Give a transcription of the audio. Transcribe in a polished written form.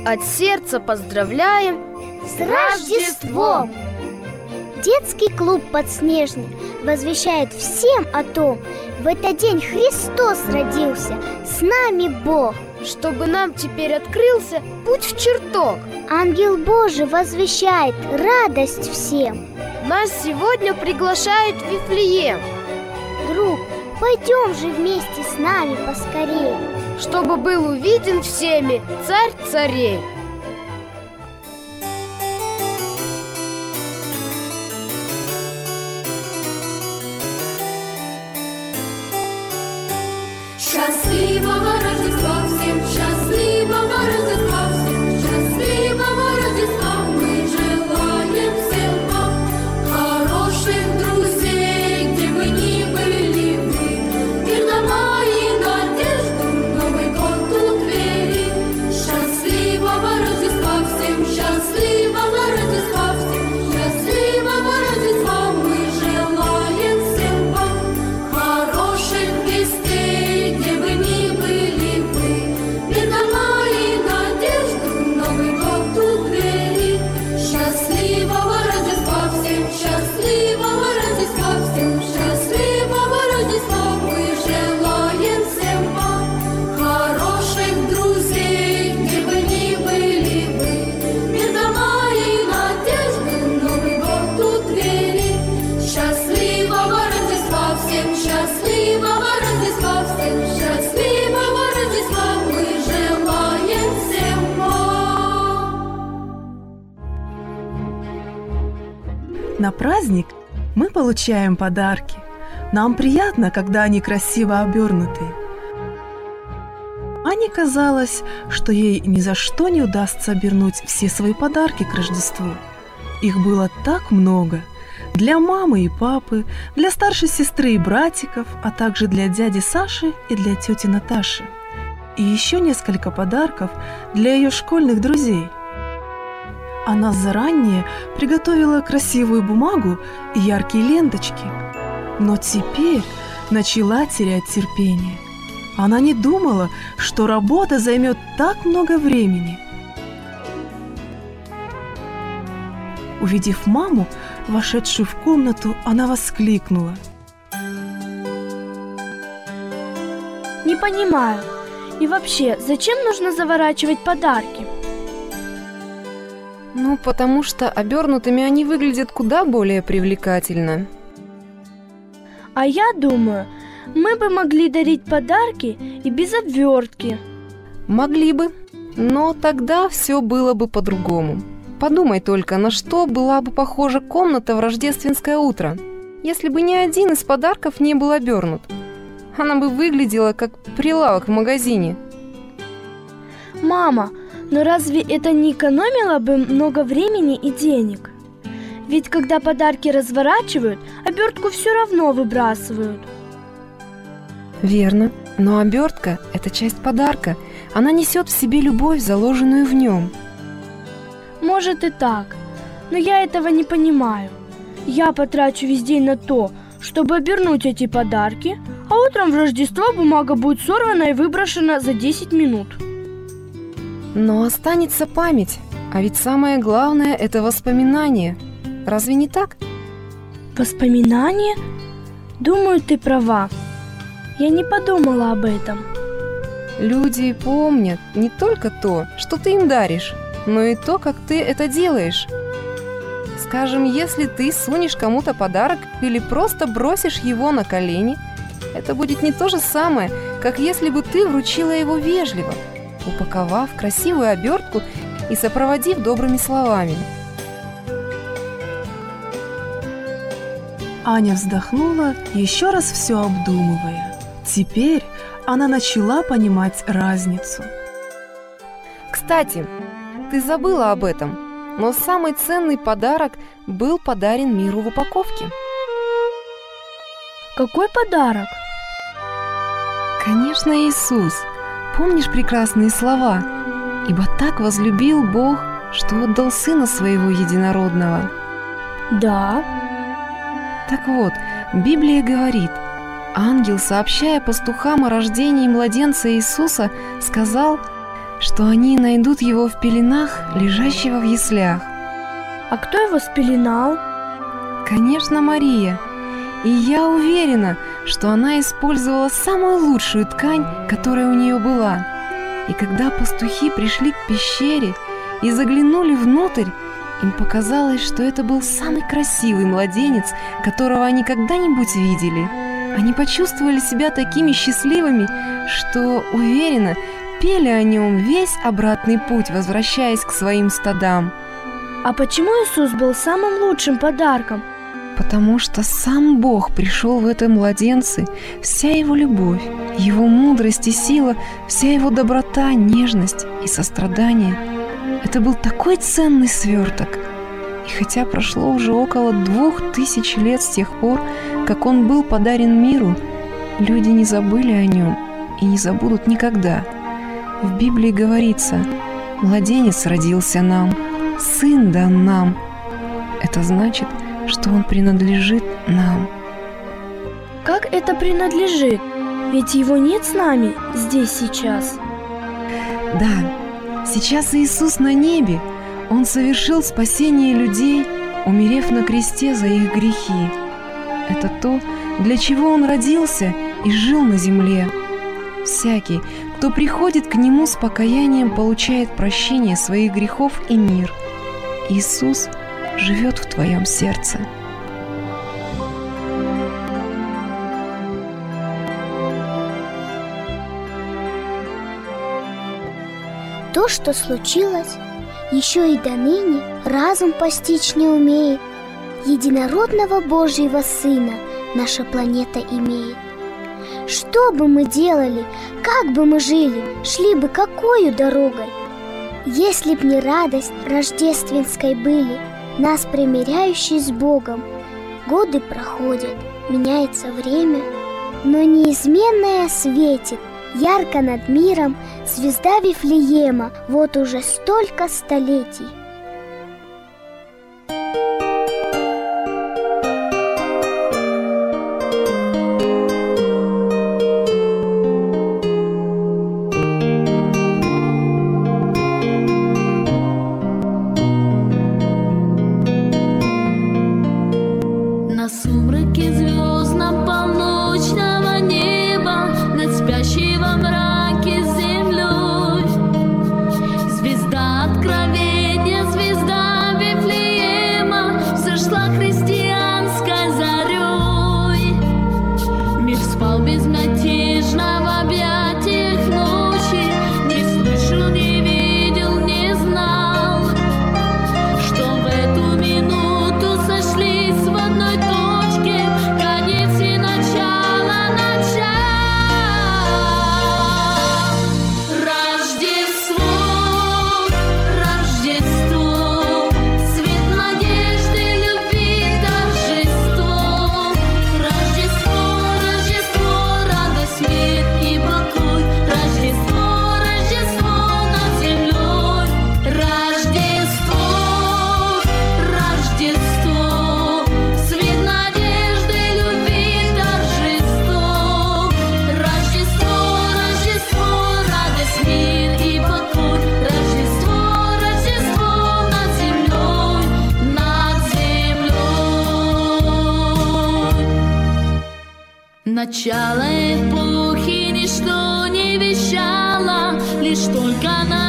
от сердца поздравляем с Рождеством! Детский клуб «Подснежник» возвещает всем о том, в этот день Христос родился, с нами Бог, чтобы нам теперь открылся путь в чертог. Ангел Божий возвещает радость всем. Нас сегодня приглашают в Вифлеем. Друг, пойдем же вместе с нами поскорее, чтобы был увиден всеми Царь царей. Счастливого Рождества всем, счастливого Рождества всем, счастливого Рождества мы желаем всем вам. Хороших друзей, где бы ни были вы, мир дома и надежду, Новый год у двери. Счастливого Рождества всем, счастливого Рождества всем, счастливого Рождества мы желаем всем вам. Хороших вестей, где бы ни были вы, мир дома и надежду, Новый год у двери. Счастливого Рождества всем, счастливого Рождества всем, счастливого Рождества мы желаем всем вам. Хороших друзей, где бы ни были вы, мир дома и надежды, Новый год у двери. Счастливого Рождества всем, счастливого Рождества всем, счастливого Рождества мы желаем всем вам. На праздник мы получаем подарки. Нам приятно, когда они красиво обернуты. Ане казалось, что ей ни за что не удастся обернуть все свои подарки к Рождеству. Их было так много. Для мамы и папы, для старшей сестры и братиков, а также для дяди Саши и для тети Наташи. И еще несколько подарков для ее школьных друзей. Она заранее приготовила красивую бумагу и яркие ленточки. Но теперь начала терять терпение. Она не думала, что работа займет так много времени. Увидев маму, вошедшую в комнату, она воскликнула: Не понимаю. И вообще, зачем нужно заворачивать подарки? Ну, потому что обернутыми они выглядят куда более привлекательно. А я думаю, мы бы могли дарить подарки и без обвертки. Могли бы, но тогда все было бы по-другому. Подумай только, на что была бы похожа комната в рождественское утро, если бы ни один из подарков не был обернут. Она бы выглядела как прилавок в магазине. Мама, но разве это не экономило бы много времени и денег? Ведь когда подарки разворачивают, обертку все равно выбрасывают. Верно, но обертка – это часть подарка. Она несет в себе любовь, заложенную в нем. Может и так, но я этого не понимаю. Я потрачу весь день на то, чтобы обернуть эти подарки, а утром в Рождество бумага будет сорвана и выброшена за 10 минут. Но останется память, а ведь самое главное – это воспоминание. Разве не так? Воспоминания? Думаю, ты права. Я не подумала об этом. Люди помнят не только то, что ты им даришь, но и то, как ты это делаешь. Скажем, если ты сунешь кому-то подарок или просто бросишь его на колени, это будет не то же самое, как если бы ты вручила его вежливо, упаковав в красивую обертку и сопроводив добрыми словами. Аня вздохнула, еще раз все обдумывая. Теперь она начала понимать разницу. Кстати, ты забыла об этом, но самый ценный подарок был подарен миру в упаковке. Какой подарок? Конечно, Иисус. Помнишь прекрасные слова? «Ибо так возлюбил Бог, что отдал Сына Своего Единородного». Да. Так вот, Библия говорит, ангел, сообщая пастухам о рождении младенца Иисуса, сказал: что они найдут его в пеленах, лежащего в яслях. А кто его спеленал? Конечно, Мария. И я уверена, что она использовала самую лучшую ткань, которая у нее была. И когда пастухи пришли к пещере и заглянули внутрь, им показалось, что это был самый красивый младенец, которого они когда-нибудь видели. Они почувствовали себя такими счастливыми, что, уверена, пели о нем весь обратный путь, возвращаясь к своим стадам. А почему Иисус был самым лучшим подарком? Потому что сам Бог пришел в это младенце, вся его любовь, его мудрость и сила, вся его доброта, нежность и сострадание. Это был такой ценный сверток. И хотя прошло уже около 2000 лет с тех пор, как он был подарен миру, люди не забыли о нем и не забудут никогда. В Библии говорится: «Младенец родился нам, сын дан нам». Это значит, что он принадлежит нам. Как это принадлежит? Ведь его нет с нами здесь сейчас. Да, сейчас Иисус на небе. Он совершил спасение людей, умерев на кресте за их грехи. Это то, для чего Он родился и жил на земле. Всякий, кто приходит к Нему с покаянием, получает прощение своих грехов и мир. Иисус живет в твоем сердце. То, что случилось, еще и до ныне разум постичь не умеет. Единородного Божьего Сына наша планета имеет. Что бы мы делали, как бы мы жили, шли бы какою дорогой, если б не радость рождественской были, нас примиряющей с Богом? Годы проходят, меняется время, но неизменное светит ярко над миром звезда Вифлеема вот уже столько столетий. На сумраке звездном полночного неба, над спящей во мраке землей, звезда откровения, звезда Вифлеема взошла христианской зарей. Мир спал безмятежно в объятиях ночи, не слышал, не видел, не знал, что в эту минуту сошлись в одной точке конец и начало, начало. Рождество, Рождество, свет надежды, любви, торжество. Рождество, Рождество, радость, мир и покой. Рождество, Рождество над землей. Рождество, Рождество, свет надежды, любви, торжество. Рождество, Рождество, радость, мир и покой. Рождество, Рождество над землей, над землей. Начало эпохи ничто не вещало, лишь только на